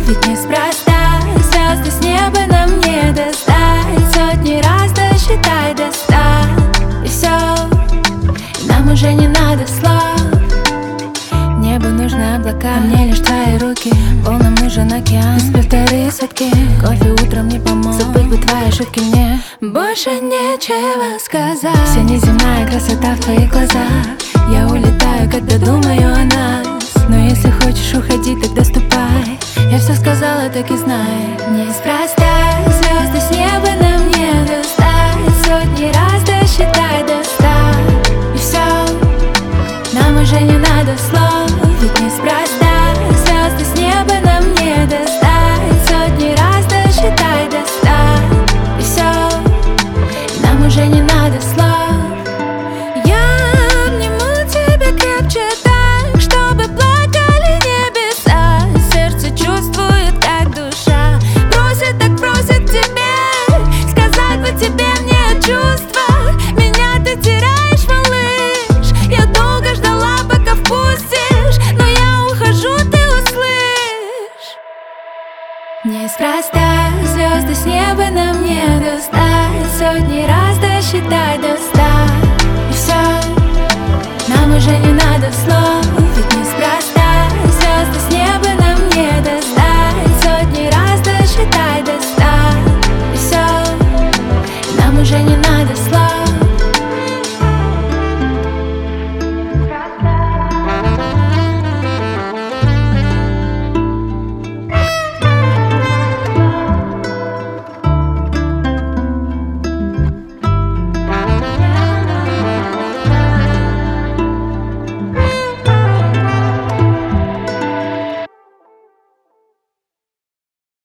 Ведь неспроста звезды с неба нам не достать. Сотни раз досчитай до 100, и все, нам уже не надо слов. Небу нужны облака, а мне лишь твои руки. Волнам нужен океан, сплю вторые сутки. Кофе утром не помог, забыть бы твои шутки мне. Больше нечего сказать. Вся неземная красота в твоих глазах. Я улетаю, когда думаю о нас. Но если хочешь уходить, тогда ступай. Я все сказала, так и знай. Неспроста звезды с неба нам не достать. Сотни раз досчитай до 100, и все, нам уже не надо слов. Ведь неспроста звезды с неба нам не достать. Сотни раз досчитай до 100, и все, нам уже не надо слов. Я обниму тебя крепче так, чтобы плакали небеса. Сердце чувствует, как душа просит, так просит теперь. Сказать бы тебе мне чувства, меня ты теряешь, малыш. Я долго ждала, пока впустишь, но я ухожу, ты услышь. Неспроста звезды с неба нам не достать. Сотни раз досчитай до